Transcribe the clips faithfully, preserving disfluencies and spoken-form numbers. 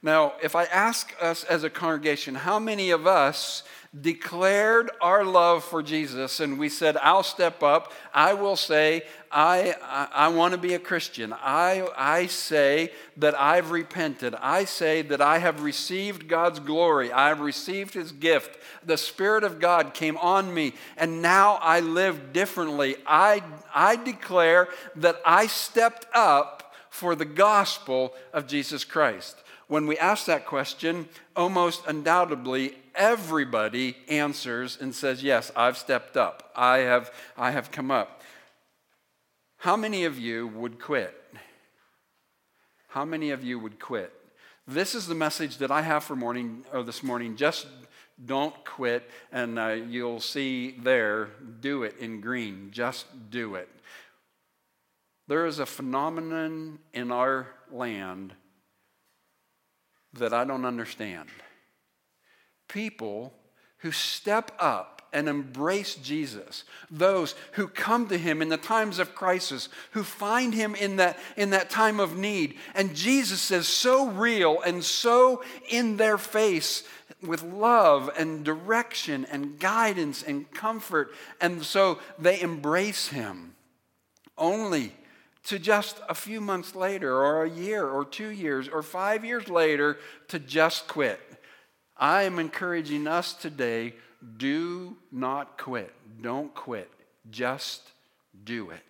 Now, if I ask us as a congregation, how many of us declared our love for Jesus and we said, I'll step up, I will say, I, I, I want to be a Christian. I, I say that I've repented. I say that I have received God's glory. I have received his gift. The Spirit of God came on me, and now I live differently. I, I declare that I stepped up for the gospel of Jesus Christ. When we ask that question, almost undoubtedly, everybody answers and says, yes, I've stepped up. I have, I have come up. How many of you would quit? How many of you would quit? This is the message that I have for morning or this morning. Just don't quit, and uh, you'll see there, do it in green. Just do it. There is a phenomenon in our land that I don't understand. People who step up and embrace Jesus, those who come to him in the times of crisis, who find him in that, in that time of need. And Jesus is so real and so in their face with love and direction and guidance and comfort. And so they embrace him, only to just a few months later or a year or two years or five years later to just quit. I am encouraging us today, do not quit. Don't quit. Just do it.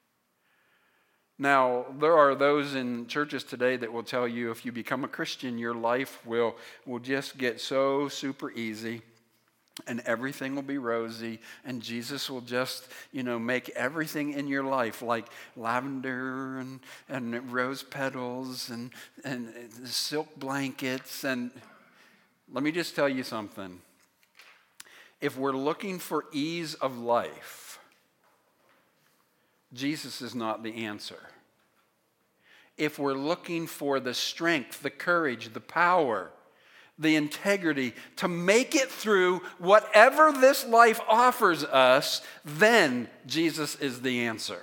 Now, there are those in churches today that will tell you if you become a Christian, your life will, will just get so super easy. And everything will be rosy, and Jesus will just, you know, make everything in your life like lavender and, and rose petals and, and silk blankets. And let me just tell you something. If we're looking for ease of life, Jesus is not the answer. If we're looking for the strength, the courage, the power, the integrity to make it through whatever this life offers us, then Jesus is the answer.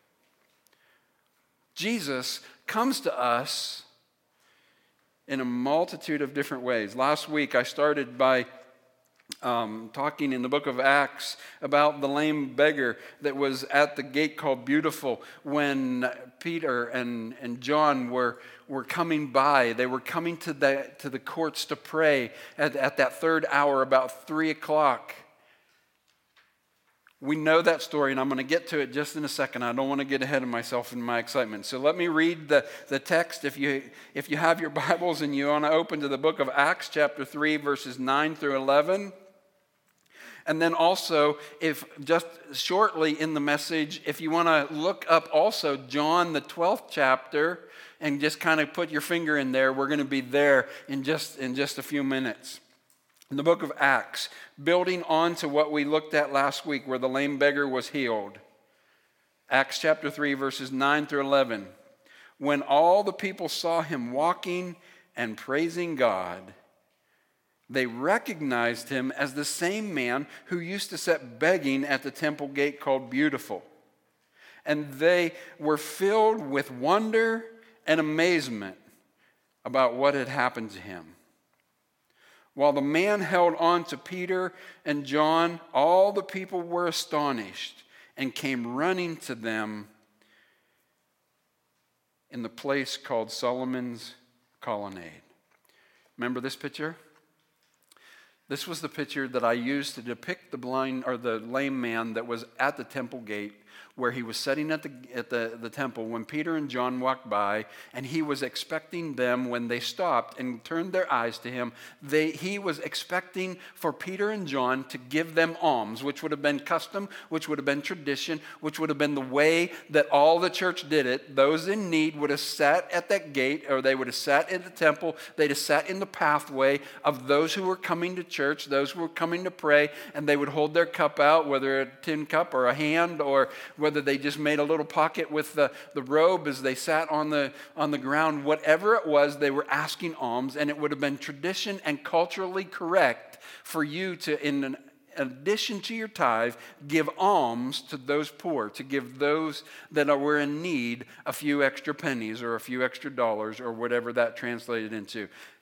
Jesus comes to us in a multitude of different ways. Last week I started by Um, talking in the book of Acts about the lame beggar that was at the gate called Beautiful when Peter and, and John were, were coming by. They were coming to the, to the courts to pray at, at that third hour, about three o'clock. We know that story, and I'm going to get to it just in a second. I don't want to get ahead of myself in my excitement. So let me read the, the text. If you, if you have your Bibles and you want to open to the book of Acts, chapter three, verses nine through eleven. And then also, if just shortly in the message, if you want to look up also John, the twelfth chapter, and just kind of put your finger in there, we're going to be there in just, in just a few minutes. In the book of Acts, building on to what we looked at last week where the lame beggar was healed. Acts chapter three, verses nine through eleven. When all the people saw him walking and praising God, they recognized him as the same man who used to sit begging at the temple gate called Beautiful. And they were filled with wonder and amazement about what had happened to him. While the man held on to Peter and John, all the people were astonished and came running to them in the place called Solomon's Colonnade. Remember this picture? This was the picture that I used to depict the blind or the lame man that was at the temple gate where he was sitting at the at the, the temple when Peter and John walked by, and he was expecting them when they stopped and turned their eyes to him. They, he was expecting for Peter and John to give them alms, which would have been custom, which would have been tradition, which would have been the way that all the church did it. Those in need would have sat at that gate, or they would have sat in the temple. They'd have sat in the pathway of those who were coming to church, those who were coming to pray, and they would hold their cup out, whether a tin cup or a hand, or whether they just made a little pocket with the, the robe as they sat on the, on the ground. Whatever it was, they were asking alms, and it would have been tradition and culturally correct for you to, in an addition to your tithe, give alms to those poor, to give those that were in need a few extra pennies or a few extra dollars or whatever that translated into.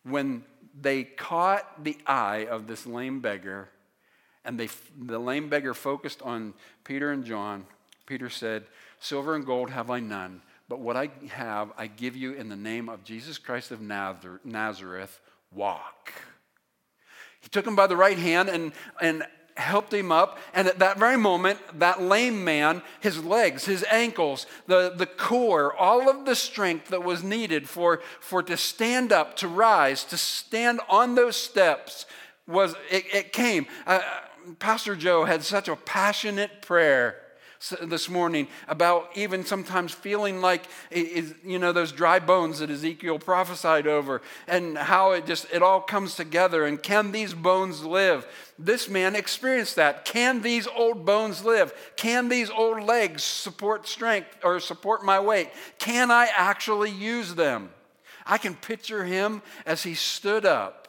when they caught the eye of this lame beggar, and they, the lame beggar focused on Peter and John, Peter said, "Silver and gold have I none, but what I have I give you in the name of Jesus Christ of Nazareth, walk." He took him by the right hand and, and helped him up. And at that very moment, that lame man, his legs, his ankles, the, the core, all of the strength that was needed for, for to stand up, to rise, to stand on those steps, was it, it came. Uh, Pastor Joe had such a passionate prayer this morning about even sometimes feeling like, you know, those dry bones that Ezekiel prophesied over, and how it just, it all comes together. And can these bones live? This man experienced that. Can these old bones live? Can these old legs support strength or support my weight? Can I actually use them? I can picture him as he stood up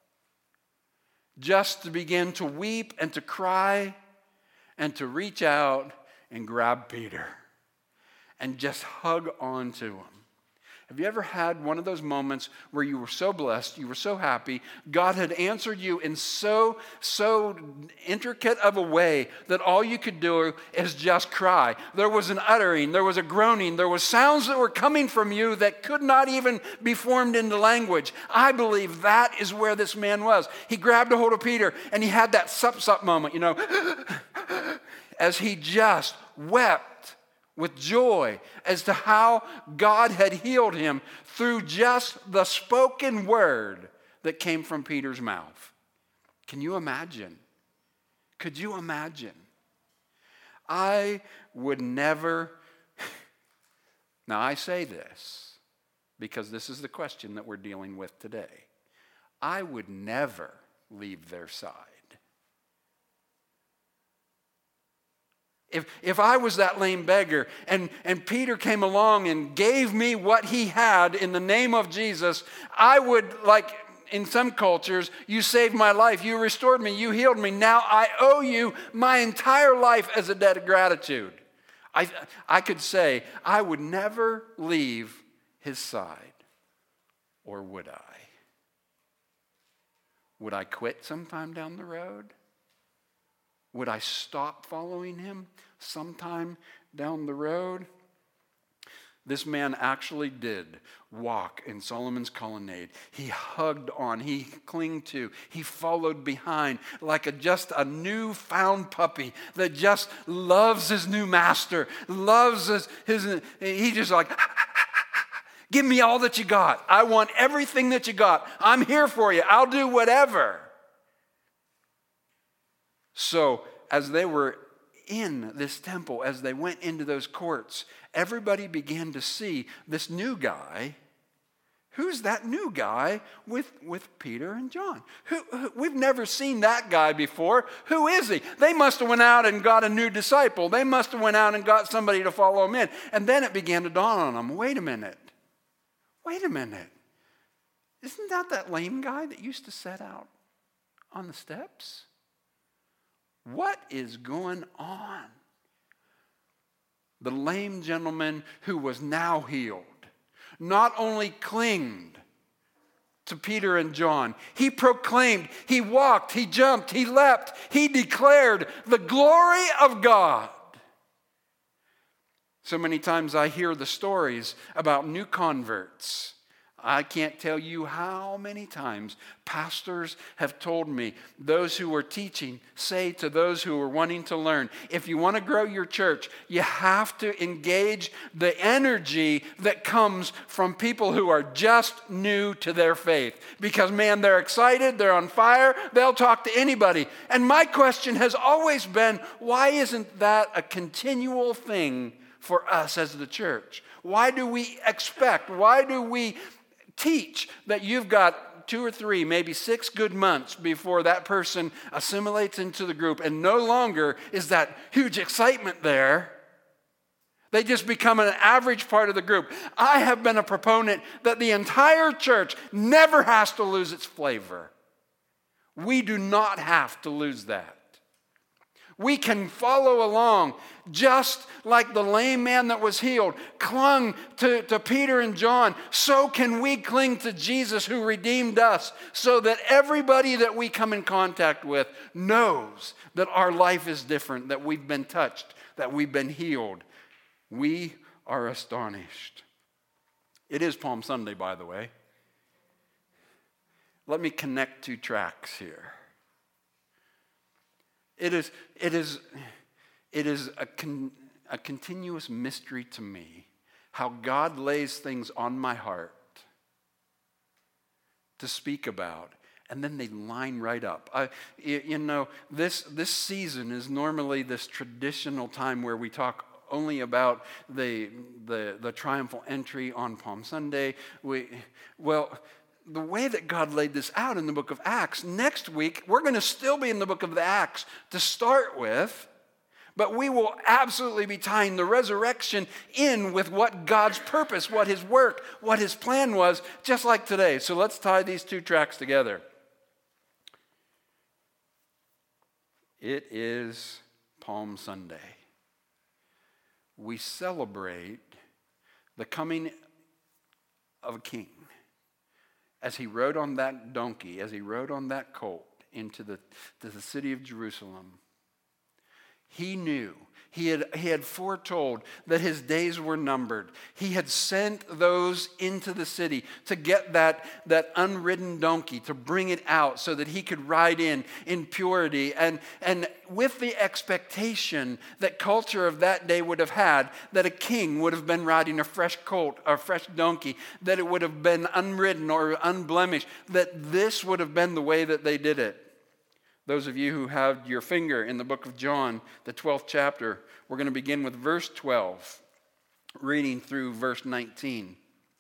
just to begin to weep and to cry and to reach out and grab Peter and just hug on to him. Have you ever had one of those moments where you were so blessed, you were so happy, God had answered you in so, so intricate of a way that all you could do is just cry? There was an uttering, there was a groaning, there was sounds that were coming from you that could not even be formed into language. I believe that is where this man was. He grabbed a hold of Peter and he had that sup-sup moment, you know, as he just wept with joy as to how God had healed him through just the spoken word that came from Peter's mouth. Can you imagine? Could you imagine? I would never, now I say this because this is the question that we're dealing with today. I would never leave their side. If, if I was that lame beggar and, and Peter came along and gave me what he had in the name of Jesus, I would, like in some cultures, you saved my life, you restored me, you healed me. Now I owe you my entire life as a debt of gratitude. I, I could say I would never leave his side. Or would I? Would I quit sometime down the road? Would I stop following him sometime down the road? This man actually did walk in Solomon's colonnade. He hugged on, he clinged to, he followed behind like a, just a newfound puppy that just loves his new master, loves his, his he just like, give me all that you got. I want everything that you got. I'm here for you. I'll do whatever. So as they were in this temple, as they went into those courts, everybody began to see this new guy. Who's that new guy with, with Peter and John? Who, who, we've never seen that guy before. Who is he? They must have went out and got a new disciple. They must have went out and got somebody to follow him in. And then it began to dawn on them, wait a minute. Wait a minute. Isn't that that lame guy that used to set out on the steps? What is going on? The lame gentleman who was now healed not only clinged to Peter and John, he proclaimed, he walked, he jumped, he leapt, he declared the glory of God. So many times I hear the stories about new converts. I can't tell you how many times pastors have told me, those who are teaching say to those who are wanting to learn, if you want to grow your church, you have to engage the energy that comes from people who are just new to their faith. Because man, they're excited, they're on fire, they'll talk to anybody. And my question has always been, why isn't that a continual thing for us as the church? Why do we expect, why do we teach that you've got two or three, maybe six good months before that person assimilates into the group, and no longer is that huge excitement there? They just become an average part of the group. I have been a proponent that the entire church never has to lose its flavor. We do not have to lose that. We can follow along just like the lame man that was healed clung to, to Peter and John. So can we cling to Jesus who redeemed us so that everybody that we come in contact with knows that our life is different, that we've been touched, that we've been healed. We are astonished. It is Palm Sunday, by the way. Let me connect two tracks here. It is, it is, it is a, con, a continuous mystery to me how God lays things on my heart to speak about, and then they line right up. I, you know, this, this season is normally this traditional time where we talk only about the, the, the triumphal entry on Palm Sunday. We, well... The way that God laid this out in the book of Acts, next week we're going to still be in the book of the Acts to start with, but we will absolutely be tying the resurrection in with what God's purpose, what his work, what his plan was, just like today. So let's tie these two tracks together. It is Palm Sunday. We celebrate the coming of a king. As he rode on that donkey, as he rode on that colt into the, to the city of Jerusalem, he knew, he had, he had foretold that his days were numbered. He had sent those into the city to get that, that unridden donkey, to bring it out so that he could ride in in purity. And, and with the expectation that culture of that day would have had, that a king would have been riding a fresh colt or a fresh donkey, that it would have been unridden or unblemished, that this would have been the way that they did it. Those of you who have your finger in the book of John, the twelfth chapter, we're going to begin with verse twelve, reading through verse nineteen.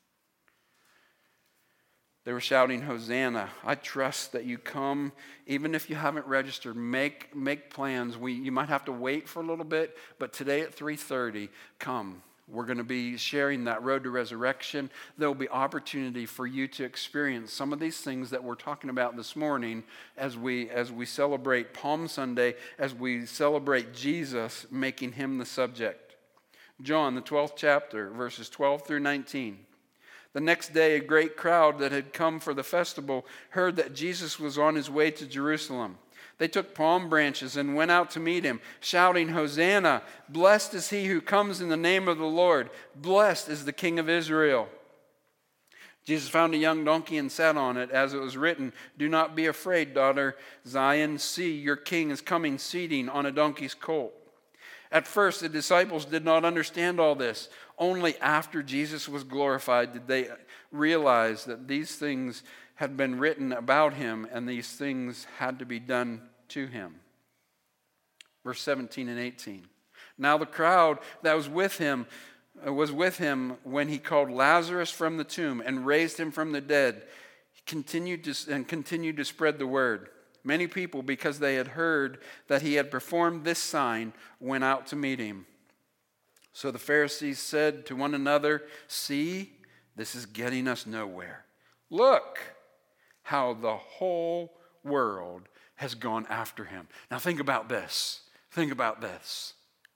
They were shouting, Hosanna. I trust that you come, even if you haven't registered, make, make plans. We, you might have to wait for a little bit, but today at three thirty, come. We're going to be sharing that road to resurrection. There will be opportunity for you to experience some of these things that we're talking about this morning as we as we celebrate Palm Sunday, as we celebrate Jesus, making him the subject. John, the twelfth chapter, verses twelve through nineteen. The next day, a great crowd that had come for the festival heard that Jesus was on his way to Jerusalem. They took palm branches and went out to meet him, shouting, Hosanna! Blessed is he who comes in the name of the Lord. Blessed is the King of Israel. Jesus found a young donkey and sat on it, as it was written, Do not be afraid, daughter Zion. See, your king is coming, seating on a donkey's colt. At first, the disciples did not understand all this. Only after Jesus was glorified did they realize that these things had been written about him, and these things had to be done to him. Verse seventeen and eighteen. Now the crowd that was with him was with him when he called Lazarus from the tomb and raised him from the dead. He continued to, and continued to spread the word. Many people, because they had heard that he had performed this sign, went out to meet him. So the Pharisees said to one another, See, this is getting us nowhere. Look how the whole world has gone after him. Now think about this. Think about this.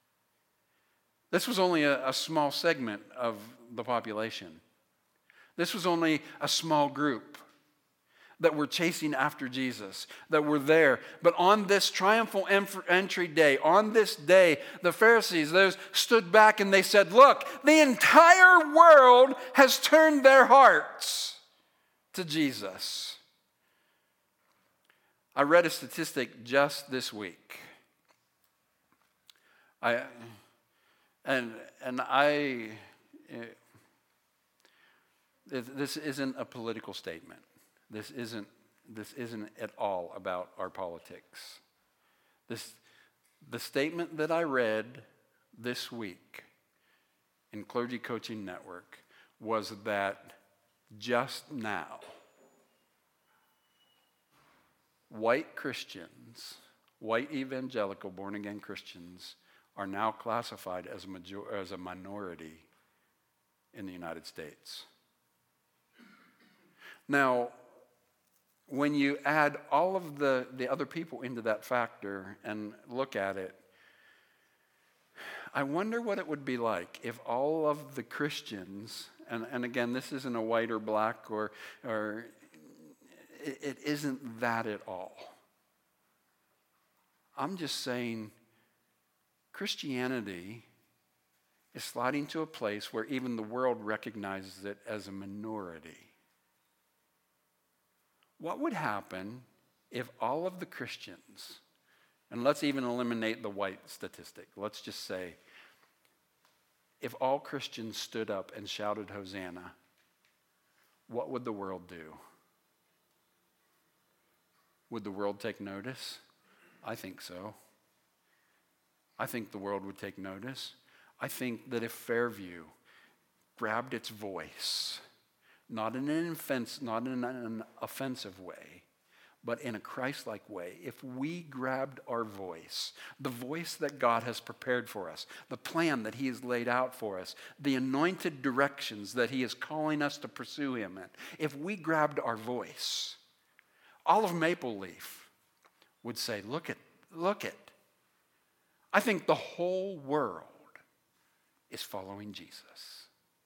This was only a, a small segment of the population. This was only a small group that were chasing after Jesus, that were there. But on this triumphal entry day, on this day, the Pharisees, those stood back and they said, Look, the entire world has turned their hearts to Jesus. I read a statistic just this week. I and and I this isn't a political statement. This isn't this isn't at all about our politics. This the statement that I read this week in Clergy Coaching Network was that just now white Christians, white evangelical born-again Christians, are now classified as a, major, as a minority in the United States. Now, when you add all of the, the other people into that factor and look at it, I wonder what it would be like if all of the Christians, and, and again, this isn't a white or black, or, or it, it isn't that at all. I'm just saying Christianity is sliding to a place where even the world recognizes it as a minority. What would happen if all of the Christians, and let's even eliminate the white statistic, let's just say, if all Christians stood up and shouted Hosanna, what would the world do? Would the world take notice? I think so. I think the world would take notice. I think that if Fairview grabbed its voice, not in an offense, not in an offensive way, but in a Christ-like way, if we grabbed our voice, the voice that God has prepared for us, the plan that he has laid out for us, the anointed directions that he is calling us to pursue him in, if we grabbed our voice, all of Maple Leaf would say, look at, look at. I think the whole world is following Jesus.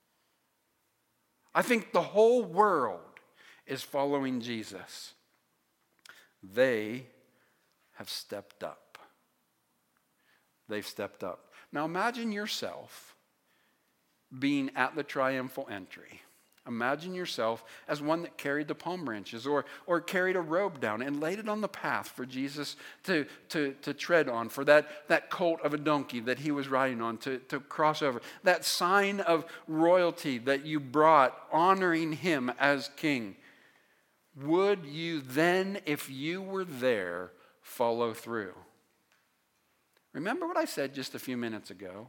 I think the whole world is following Jesus. They have stepped up. They've stepped up. Now imagine yourself being at the triumphal entry. Imagine yourself as one that carried the palm branches or, or carried a robe down and laid it on the path for Jesus to, to, to tread on, for that, that colt of a donkey that he was riding on to, to cross over. That sign of royalty that you brought, honoring him as king. Would you then, if you were there, follow through? Remember what I said just a few minutes ago?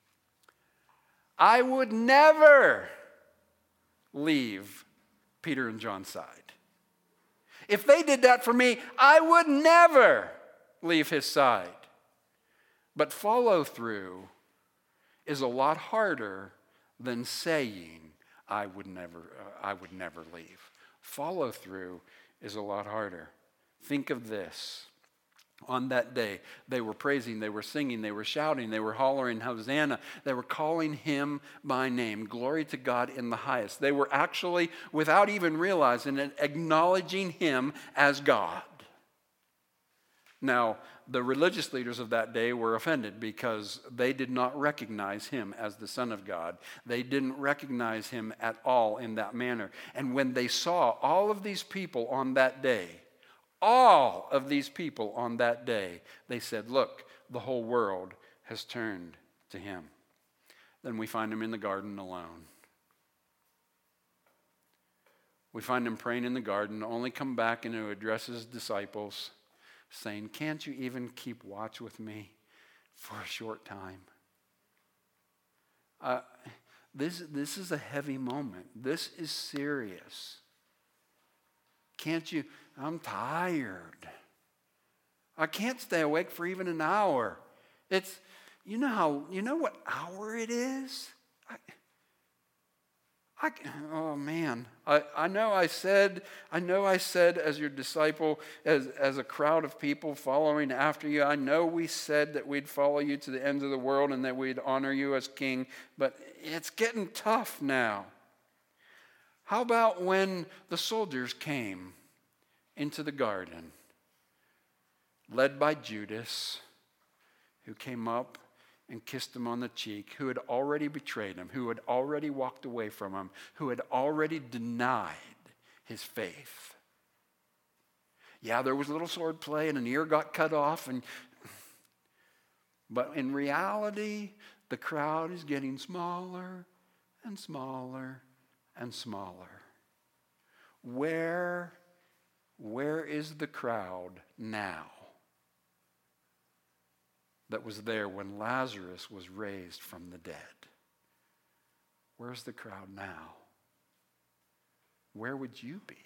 I would never leave Peter and John's side. If they did that for me, I would never leave his side. But follow through is a lot harder than saying I would never uh, I would never leave. Follow through is a lot harder. Think of this. On that day, they were praising, they were singing, they were shouting, they were hollering, Hosanna. They were calling him by name. Glory to God in the highest. They were actually, without even realizing it, acknowledging him as God. Now, the religious leaders of that day were offended because they did not recognize him as the Son of God. They didn't recognize him at all in that manner. And when they saw all of these people on that day, all of these people on that day, they said, look, the whole world has turned to him. Then we find him in the garden alone. We find him praying in the garden, only come back and to address his disciples, saying, can't you even keep watch with me for a short time? Uh, this, this is a heavy moment. This is serious. Can't you? I'm tired. I can't stay awake for even an hour. It's, you know how, you know what hour it is? I, I, oh man, I, I know I said, I know I said as your disciple, as, as a crowd of people following after you, I know we said that we'd follow you to the ends of the world and that we'd honor you as king, but it's getting tough now. How about when the soldiers came into the garden, led by Judas, who came up and kissed him on the cheek, who had already betrayed him, who had already walked away from him, who had already denied his faith. Yeah, there was a little sword play and an ear got cut off, and but in reality, the crowd is getting smaller and smaller and smaller. Where, where is the crowd now that was there when Lazarus was raised from the dead? Where's the crowd now? Where would you be?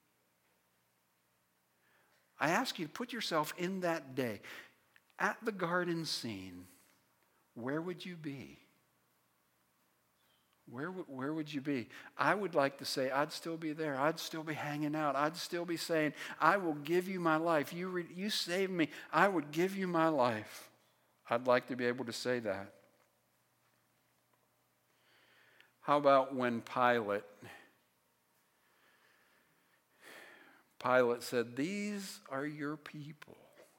I ask you to put yourself in that day. At the garden scene, where would you be? where, where would you be? I would like to say I'd still be there. I'd still be hanging out. I'd still be saying, I will give you my life. You, re, you saved me. I would give you my life. I'd like to be able to say that. How about when Pilate, Pilate said, these are your people,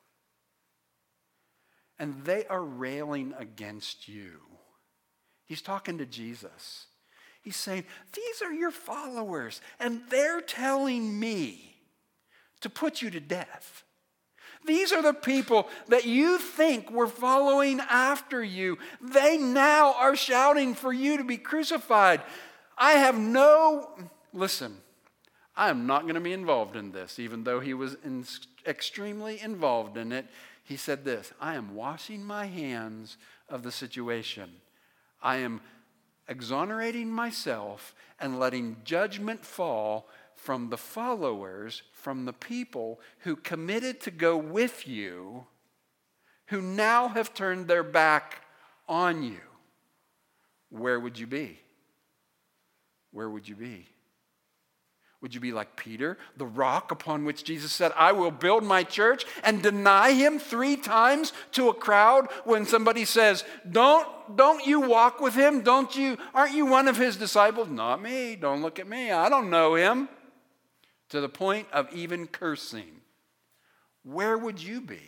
and they are railing against you. He's talking to Jesus. He's saying, these are your followers, and they're telling me to put you to death. These are the people that you think were following after you. They now are shouting for you to be crucified. I have no, listen, I am not going to be involved in this, even though he was in, extremely involved in it. He said this, I am washing my hands of the situation. I am exonerating myself and letting judgment fall from the followers, from the people who committed to go with you, who now have turned their back on you. Where would you be? Where would you be? Would you be like Peter, the rock upon which Jesus said, I will build my church, and deny him three times to a crowd when somebody says, don't, don't you walk with him? Don't you, aren't you one of his disciples? Not me. Don't look at me. I don't know him. To the point of even cursing. Where would you be?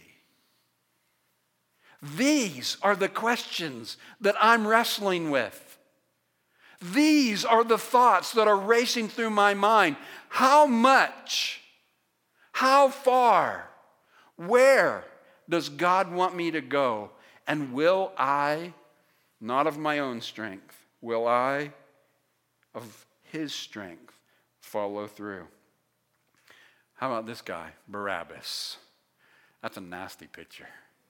These are the questions that I'm wrestling with. These are the thoughts that are racing through my mind. How much? How far? Where does God want me to go? And will I, not of my own strength, will I, of his strength, follow through? How about this guy, Barabbas? That's a nasty picture.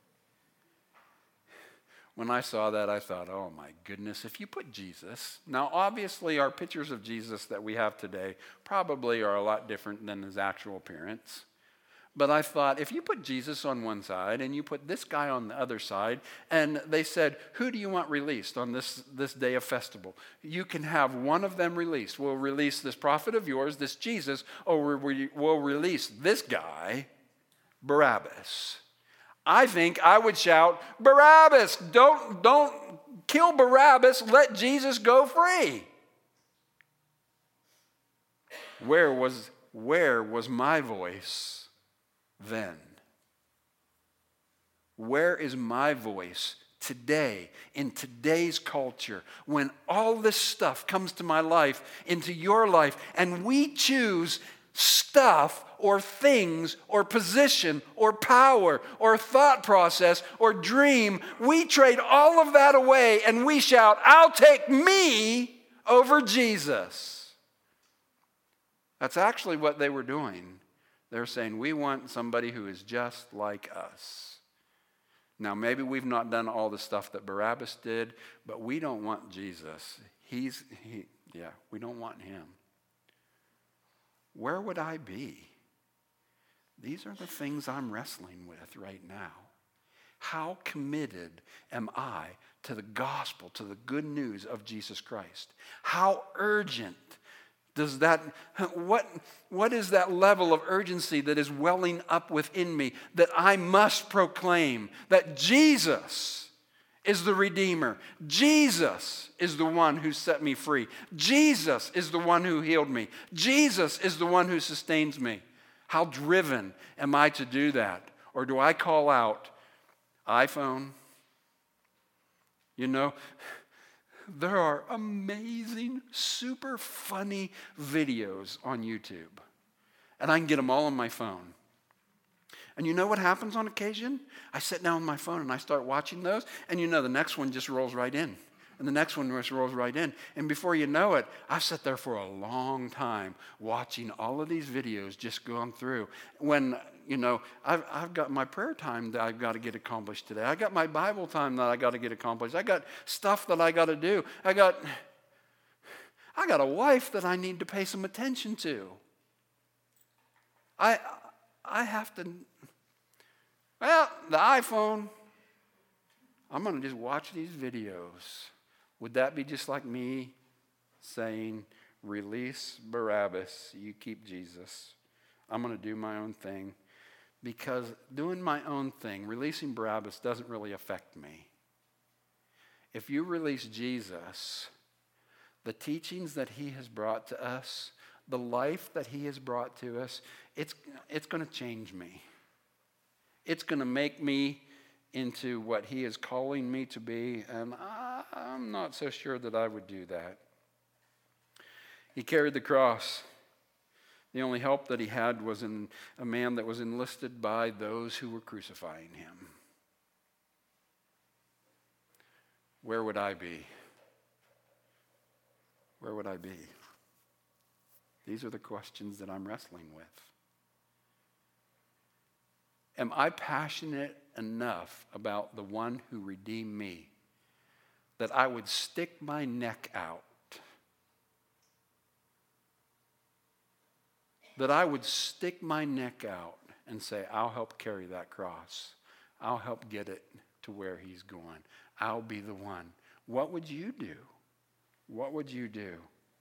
When I saw that, I thought, oh my goodness, if you put Jesus, now obviously our pictures of Jesus that we have today probably are a lot different than his actual appearance. But I thought, if you put Jesus on one side and you put this guy on the other side, and they said, who do you want released on this, this day of festival? You can have one of them released. We'll release this prophet of yours, this Jesus, or we'll release this guy, Barabbas. I think I would shout, Barabbas, don't, don't kill Barabbas, let Jesus go free. Where was, where was my voice then? Where is my voice today, in today's culture, when all this stuff comes to my life, into your life, and we choose stuff or things or position or power or thought process or dream, we trade all of that away and we shout, I'll take me over Jesus. That's actually what they were doing. They're saying, we want somebody who is just like us. Now, maybe we've not done all the stuff that Barabbas did, but we don't want Jesus. He's, he, yeah, we don't want him. Where would I be? These are the things I'm wrestling with right now. How committed am I to the gospel, to the good news of Jesus Christ? How urgent does that, what, what is that level of urgency that is welling up within me that I must proclaim that Jesus is the Redeemer. Jesus is the one who set me free. Jesus is the one who healed me. Jesus is the one who sustains me. How driven am I to do that? Or do I call out, iPhone? You know, there are amazing, super funny videos on YouTube. And I can get them all on my phone. And you know what happens on occasion? I sit down on my phone and I start watching those. And you know the next one just rolls right in. And the next one just rolls right in. And before you know it, I've sat there for a long time watching all of these videos just going through. When, you know, I've, I've got my prayer time that I've got to get accomplished today. I got my Bible time that I got to get accomplished. I got stuff that I got to do. I got, I got a wife that I need to pay some attention to. I, I have to, well, the iPhone, I'm going to just watch these videos. Would that be just like me saying, release Barabbas, you keep Jesus. I'm going to do my own thing. Because doing my own thing, releasing Barabbas, doesn't really affect me. If you release Jesus, the teachings that he has brought to us, the life that he has brought to us, it's, it's going to change me. It's going to make me into what he is calling me to be, and I, I'm not so sure that I would do that. He carried the cross. The only help that he had was in a man that was enlisted by those who were crucifying him. Where would I be? Where would I be? These are the questions that I'm wrestling with. Am I passionate enough about the one who redeemed me that I would stick my neck out? That I would stick my neck out and say, I'll help carry that cross. I'll help get it to where he's going. I'll be the one. What would you do? What would you do?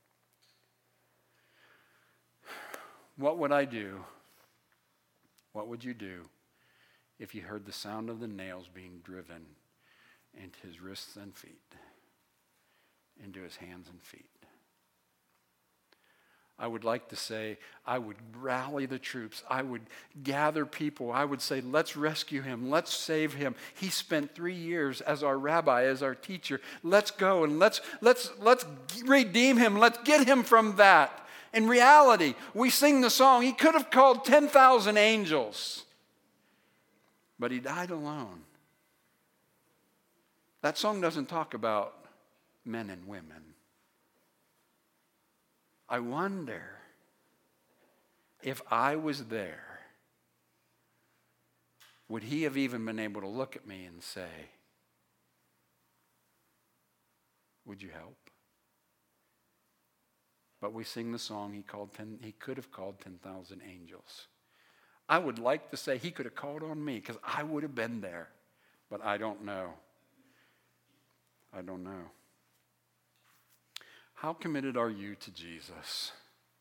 What would I do? What would you do if you heard the sound of the nails being driven into his wrists and feet, into his hands and feet? I would like to say, I would rally the troops. I would gather people. I would say, let's rescue him. Let's save him. He spent three years as our rabbi, as our teacher. Let's go and let's, let's, let's redeem him. Let's get him from that. In reality, we sing the song, he could have called ten thousand angels, but he died alone. That song doesn't talk about men and women. I wonder if I was there, would he have even been able to look at me and say, would you help? But we sing the song, he called ten, he could have called ten thousand angels. I would like to say he could have called on me because I would have been there, but I don't know. I don't know. How committed are you to Jesus?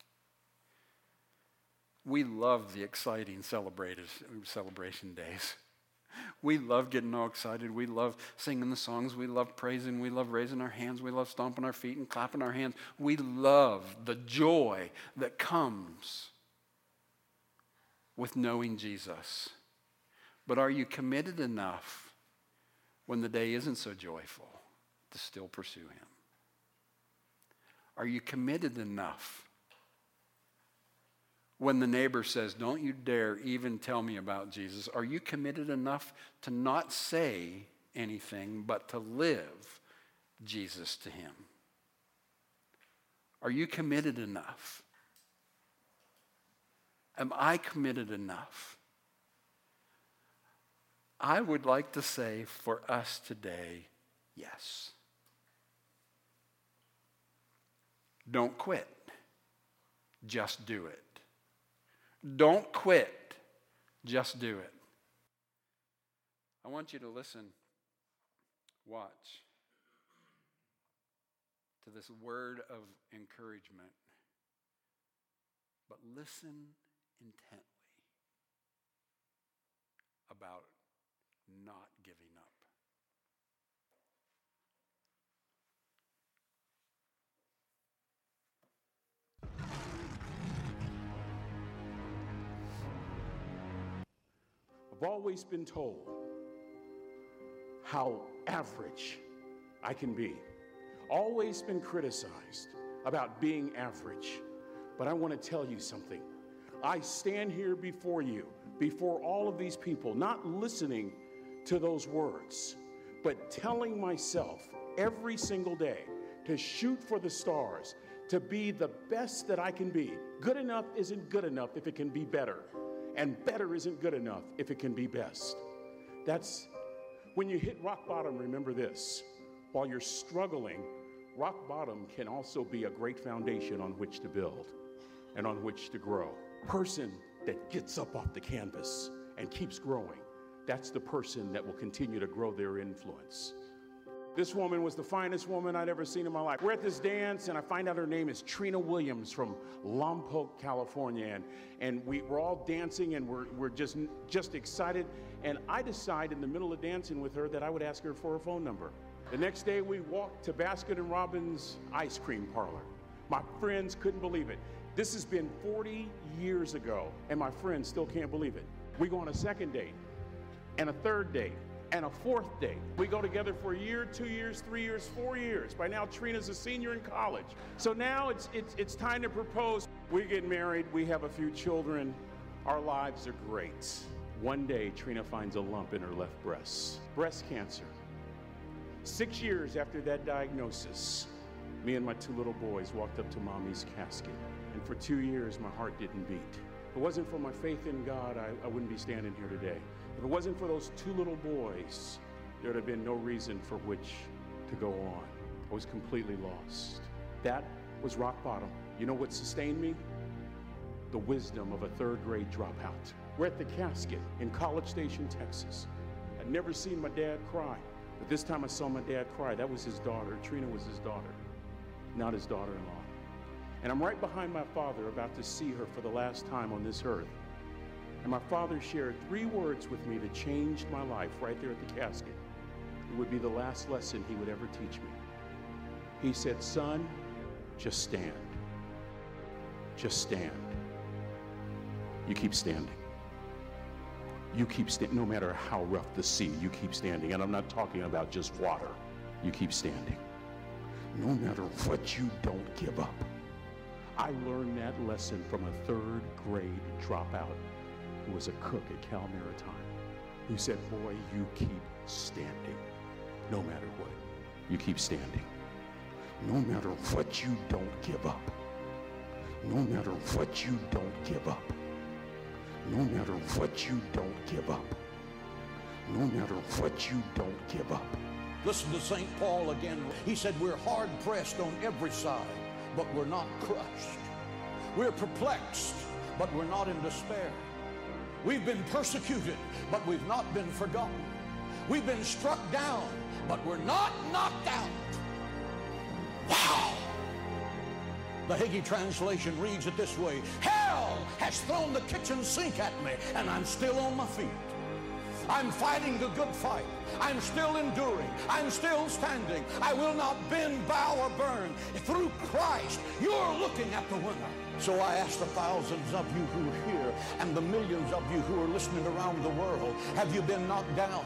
We love the exciting celebration days. We love getting all excited. We love singing the songs. We love praising. We love raising our hands. We love stomping our feet and clapping our hands. We love the joy that comes with knowing Jesus. But are you committed enough when the day isn't so joyful to still pursue him? Are you committed enough when the neighbor says, don't you dare even tell me about Jesus? Are you committed enough to not say anything but to live Jesus to him? Are you committed enough? Am I committed enough? I would like to say for us today, yes. Don't quit. Just do it. Don't quit. Just do it. I want you to listen, watch to this word of encouragement, but listen intently about not giving up. I've always been told how average I can be. Always been criticized about being average. But I want to tell you something. I stand here before you, before all of these people, not listening to those words, but telling myself every single day to shoot for the stars, to be the best that I can be. Good enough isn't good enough if it can be better. And better isn't good enough if it can be best. That's when you hit rock bottom, remember this. While you're struggling, rock bottom can also be a great foundation on which to build and on which to grow. Person that gets up off the canvas and keeps growing, that's the person that will continue to grow their influence. This woman was the finest woman I'd ever seen in my life. We're at this dance, and I find out her name is Trina Williams from Lompoc, California. And, and we, we're all dancing, and we're, we're just, just excited. And I decide in the middle of dancing with her that I would ask her for her phone number. The next day, we walked to Baskin and Robbins ice cream parlor. My friends couldn't believe it. This has been forty years ago, and my friends still can't believe it. We go on a second date, and a third date, and a fourth date. We go together for a year, two years, three years, four years. By now, Trina's a senior in college. So now it's, it's, it's time to propose. We get married, we have a few children. Our lives are great. One day, Trina finds a lump in her left breast, breast cancer. Six years after that diagnosis, me and my two little boys walked up to Mommy's casket. And for two years, my heart didn't beat. If it wasn't for my faith in God, I, I wouldn't be standing here today. If it wasn't for those two little boys, there would have been no reason for which to go on. I was completely lost. That was rock bottom. You know what sustained me? The wisdom of a third grade dropout. We're at the casket in College Station, Texas. I'd never seen my dad cry, but this time I saw my dad cry. That was his daughter. Trina was his daughter, not his daughter-in-law. And I'm right behind my father, about to see her for the last time on this earth. And my father shared three words with me that changed my life right there at the casket. It would be the last lesson he would ever teach me. He said, "Son, just stand. Just stand. You keep standing. You keep standing, no matter how rough the sea, you keep standing." And I'm not talking about just water. You keep standing. No matter what, you don't give up. I learned that lesson from a third grade dropout who was a cook at Cal Maritime, who said, "Boy, you keep standing. No matter what, you keep standing. No matter what, you don't give up. No matter what, you don't give up. No matter what, you don't give up. No matter what, you don't give up." Listen to Saint Paul again. He said, "We're hard pressed on every side, but we're not crushed. We're perplexed, but we're not in despair. We've been persecuted, but we've not been forgotten. We've been struck down, but we're not knocked out." Wow! The Hagee translation reads it this way: "Hell has thrown the kitchen sink at me, and I'm still on my feet. I'm fighting the good fight. I'm still enduring. I'm still standing. I will not bend, bow, or burn. Through Christ, you're looking at the winner." So I ask the thousands of you who are here and the millions of you who are listening around the world, have you been knocked down?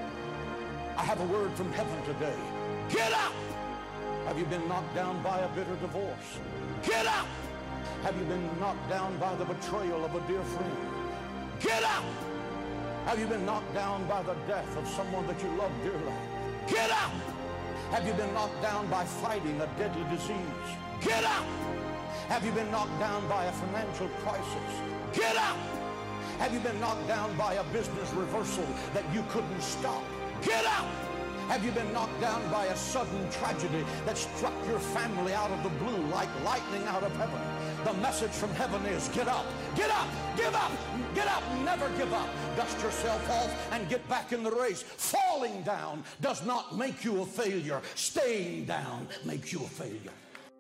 I have a word from heaven today. Get up! Have you been knocked down by a bitter divorce? Get up! Have you been knocked down by the betrayal of a dear friend? Get up! Have you been knocked down by the death of someone that you love dearly? Get up! Have you been knocked down by fighting a deadly disease? Get up! Have you been knocked down by a financial crisis? Get up! Have you been knocked down by a business reversal that you couldn't stop? Get up! Have you been knocked down by a sudden tragedy that struck your family out of the blue like lightning out of heaven? The message from heaven is, get up, get up, give up, get up, never give up. Dust yourself off and get back in the race. Falling down does not make you a failure. Staying down makes you a failure.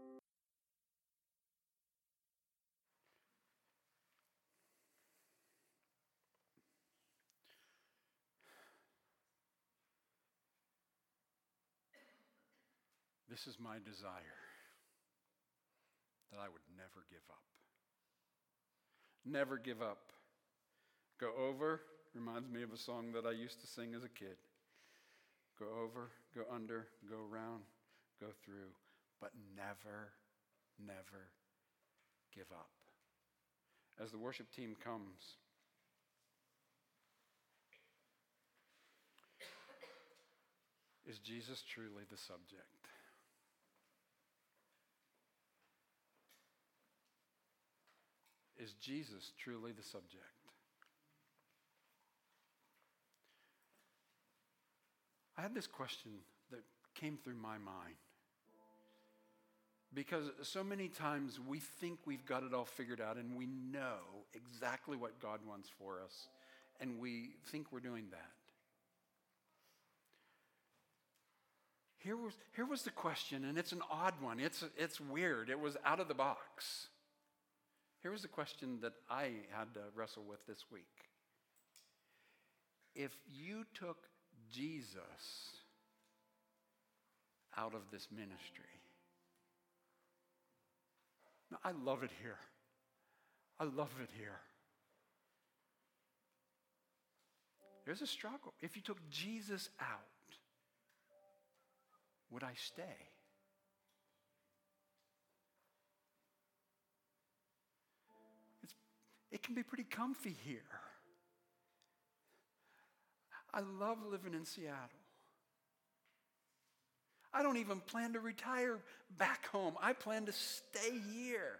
This is my desire, that I would never give up. Never give up. Go over, reminds me of a song that I used to sing as a kid. Go over, go under, go around, go through, but never, never give up. As the worship team comes, is Jesus truly the subject? Is Jesus truly the subject? I had this question that came through my mind. Because so many times we think we've got it all figured out and we know exactly what God wants for us, and we think we're doing that. here was, here was the question, and it's an odd one. It's, it's weird. It was out of the box. Here was the question that I had to wrestle with this week. If you took Jesus out of this ministry, now, I love it here. I love it here. There's a struggle. If you took Jesus out, would I stay? It's, it can be pretty comfy here. I love living in Seattle. I don't even plan to retire back home. I plan to stay here.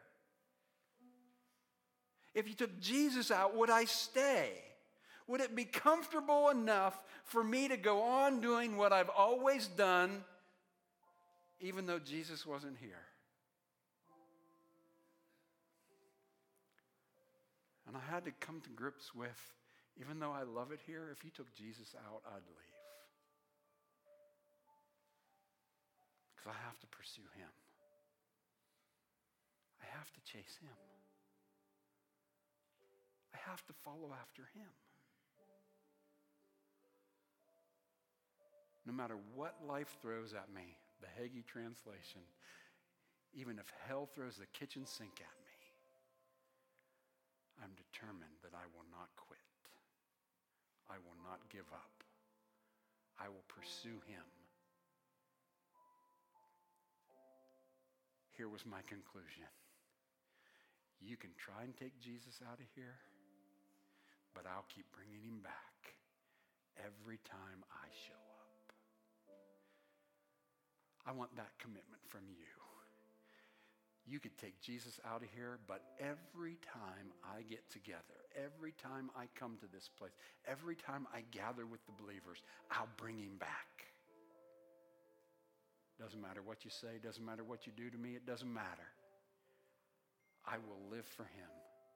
If you took Jesus out, would I stay? Would it be comfortable enough for me to go on doing what I've always done, even though Jesus wasn't here? And I had to come to grips with, even though I love it here, if you took Jesus out, I'd leave. Because I have to pursue him. I have to chase him. I have to follow after him. No matter what life throws at me, the Hagee translation, even if hell throws the kitchen sink at me, I'm determined that I will not quit. I will not give up. I will pursue him. Here was my conclusion. You can try and take Jesus out of here, but I'll keep bringing him back every time I show up. I want that commitment from you. You could take Jesus out of here, but every time I get together, every time I come to this place, every time I gather with the believers, I'll bring him back. Doesn't matter what you say, doesn't matter what you do to me, it doesn't matter. I will live for him.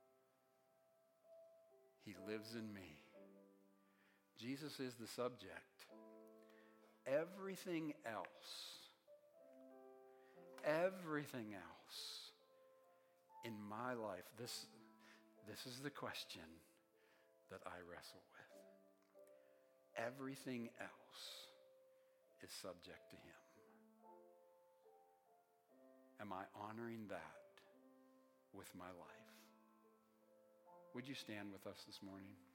He lives in me. Jesus is the subject. Everything else, everything else in my life, this, this is the question that I wrestle with. Everything else is subject to him. Am I honoring that with my life? Would you stand with us this morning?